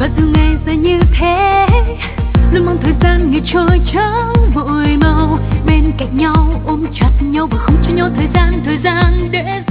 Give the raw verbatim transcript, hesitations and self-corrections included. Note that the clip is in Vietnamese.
Và dù ngày dài như thế, luôn mong thời gian ngày trôi chẳng vội mau, bên cạnh nhau ôm chặt nhau và không cho nhau thời gian thời gian để